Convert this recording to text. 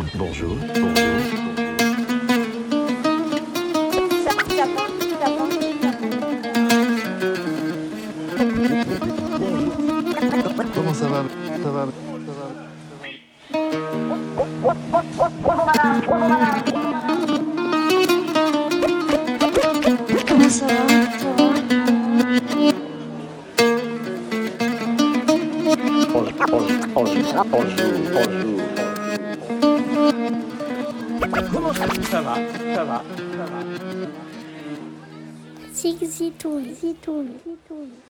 Bonjour, bonjour. Comment ça va? Ça va? Ça Comment ça va? Ça va? Ça va, ça va. Zig, zitoun, zitoun, zitoun.